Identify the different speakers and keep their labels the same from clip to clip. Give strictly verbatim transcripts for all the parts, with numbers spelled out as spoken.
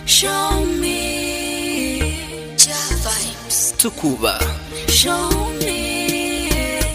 Speaker 1: Show me Jah vibes.
Speaker 2: Tukuba.
Speaker 1: Show me.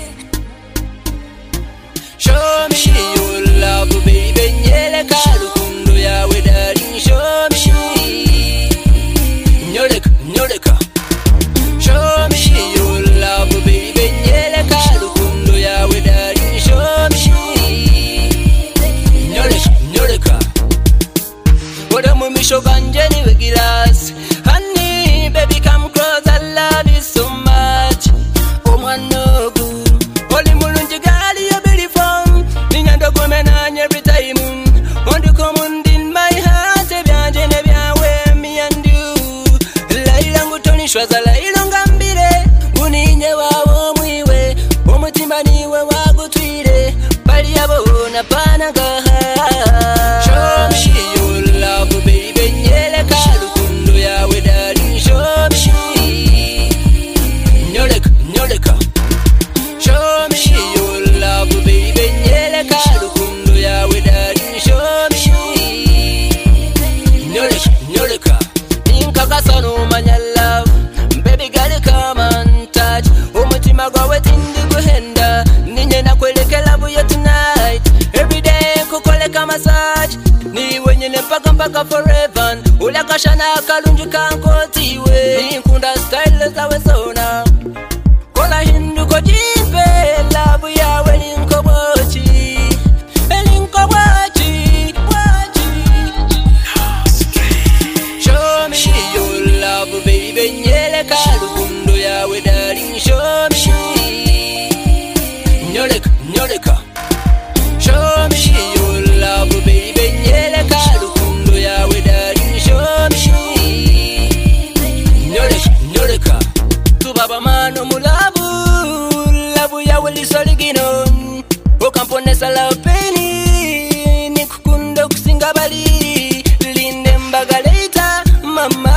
Speaker 2: Show me your love, baby. Nyele karukundo yawe darling. Show me. Nyoleka, nyoleka. Show me your love, baby. Nyele karukundo yawe darling. Show me. Nyoleka, nyoleka. Oda mumisho ganje niwe gilas. Honey, baby, come close. I love you so much. Oh my no good. Holy mulunji gali you're beautiful. Ninyando kumenanya every time. Want to come on in my heart. Ebyanje ne byawe me and you. Laila ngutoni shwaza laila ngambire. Uninye wawo mwiwe. Omutimba niwe wagutwire. Bali yabo na panagaha. Show me your love, baby. Nyele karukundo yawe darling. Show me. Nyoleka, nyoleka. Show me your love, baby. Nyele karukundo yawe darling. Show me. Nyoleka, nyoleka. Inkakasa numanya love. Baby girl, come and touch. Umutima gwawe tindi guhenda. Ninye nakweleke love you tonight. Every day kukoleka massage. Niwe nyene mpaka mpaka forever. Ulakashana kalunji kankotiwe. Ninkunda style zawe zona. Kola hindu kojimpe. Love yawe linko bochi. Linko bochi. Bochi. Show me your love, baby. Nyele karukundo yawe darling. Show me. Nyoleka, nyoleka. Show me your love, baby. Nyele karukundo yawe darling. Show me. Nyoleka, nyoleka. Tubaba mano mulabu. Labu yawe lisoligino. Okamponesa la peni. Nikukundo kusinga bali. Linde mbagaleita mama.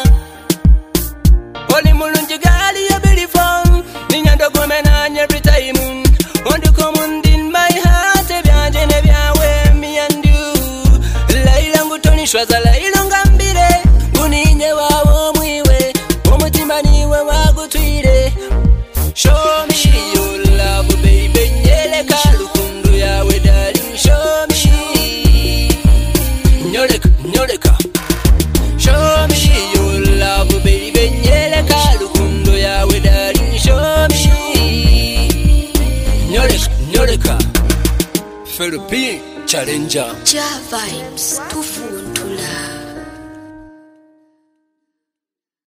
Speaker 2: Holy mulunji gali you're beautiful. Ninyando kumenanya every time. Want to come on in my heart. Ebyanje ne byawe me and you. Laila ngutoni shwaza laila ngambire. Uninye wawo mwiwe. Omutimba niwe wagutwire. Show me your love, baby. Nyele karukundo yawe darling. Show me. Nyoleka, nyoleka. Show me your love, baby. Nyele karukundo yawe darling. Show me. Nyoleka, nyoleka. Philippine Challenger.
Speaker 1: Jah vibes.